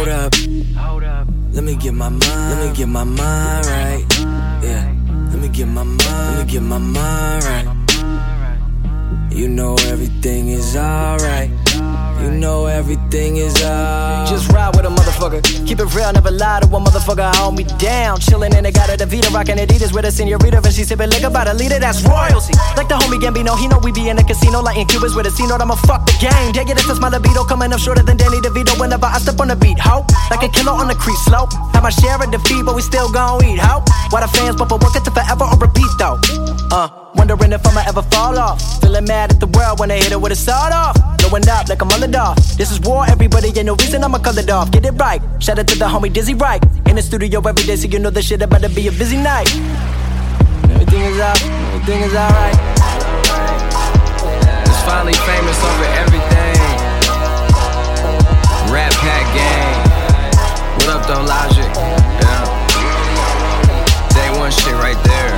Hold up, let me get my mind right. Yeah, let me get my mind right. You know everything is alright. You know everything is alright. Just ride with a motherfucker. Keep it real, never lie to a motherfucker. Hold me down. Chillin' in the got a Davida, rockin' Adidas with a senorita. And she sippin' liquor by the leader, that's royalty. Like the homie Gambino, he know we be in the casino. Lightin' Cubans with a C-note, I'ma fuck the game. Take it if it's my libido, coming up shorter than Danny DeVito. Whenever I step on the beat, ho, like a killer on the crease slope. Have my share of defeat, but we still gon' eat, ho. Why the fans bump a work it to forever or repeat, though? Wondering if I'ma ever fall off. Feeling mad at the world when they hit it with a sawed off. Blowing up like I'm underdog. This is war, everybody, ain't no reason I'ma cut it off. Get it right, shout out to the homie Dizzy Right. In the studio every day, so you know this shit about to be a busy night. Everything is out, everything is alright. It's finally famous over everything. Rat Pack Gang. What up though, Logic? Yeah. Day one shit right there.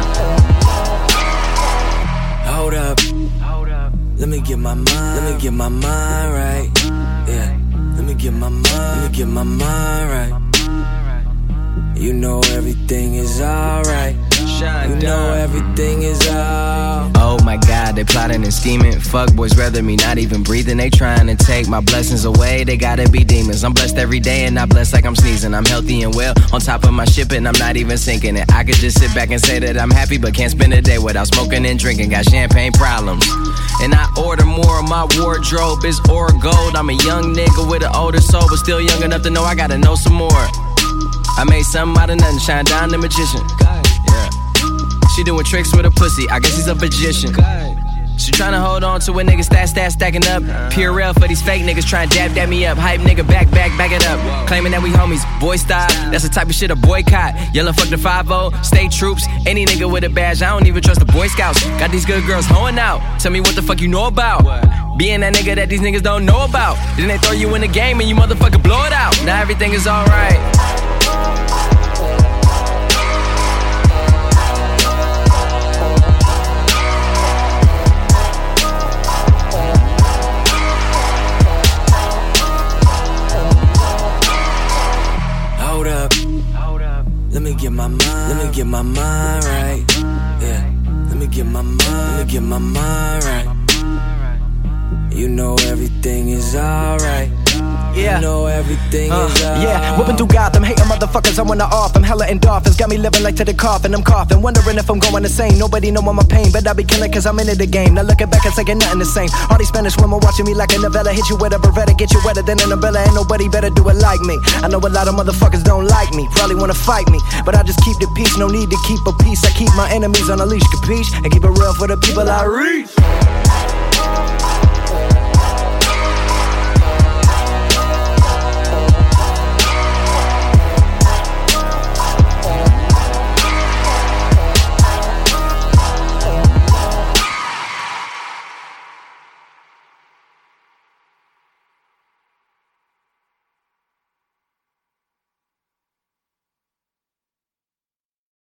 Hold up, let me get my mind right. Yeah, let me get my mind right. You know everything is alright. You know everything is alright. Oh my God, they plotting and scheming. Fuck boys, rather me not even breathing. They trying to take my blessings away. They gotta be demons. I'm blessed every day and not blessed like I'm sneezing. I'm healthy and well, on top of my ship and I'm not even sinking it. I could just sit back and say that I'm happy, but can't spend a day without smoking and drinking. Got champagne problems. And I order more of my wardrobe is ore gold. I'm a young nigga with an older soul, but still young enough to know I gotta know some more. I made something out of nothing, shine down the magician. Yeah. She doing tricks with a pussy, I guess he's a magician. She tryna hold on to a nigga stacking up. Purell for these fake niggas trying dab me up. Hype nigga back it up. Claiming that we homies, boy style. That's the type of shit a boycott. Yelling fuck the 5-0, state troops. Any nigga with a badge, I don't even trust the Boy Scouts. Got these good girls hoeing out. Tell me what the fuck you know about. Being that nigga that these niggas don't know about. Then they throw you in the game and you motherfucker blow it out. Now everything is alright. Let me get my mind right. Yeah, let me get my mind right. You know everything is alright. Yeah. You know everything is alright. Yeah, whipping through Gotham, hating motherfuckers, I wanna off. I'm hella endorphins, got me living like to the coffin. I'm coughing, wondering if I'm going insane. Nobody know my pain, but I be killing cause I'm into the game. Now looking back, it's like ain't nothing the same. All these Spanish women watching me like a novella. Hit you with a Beretta, get you wetter than an umbrella. Ain't nobody better do it like me. I know a lot of motherfuckers don't like me, probably wanna fight me, but I just keep the peace, no need to keep a peace. I keep my enemies on a leash, capiche? And keep it real for the people I reach.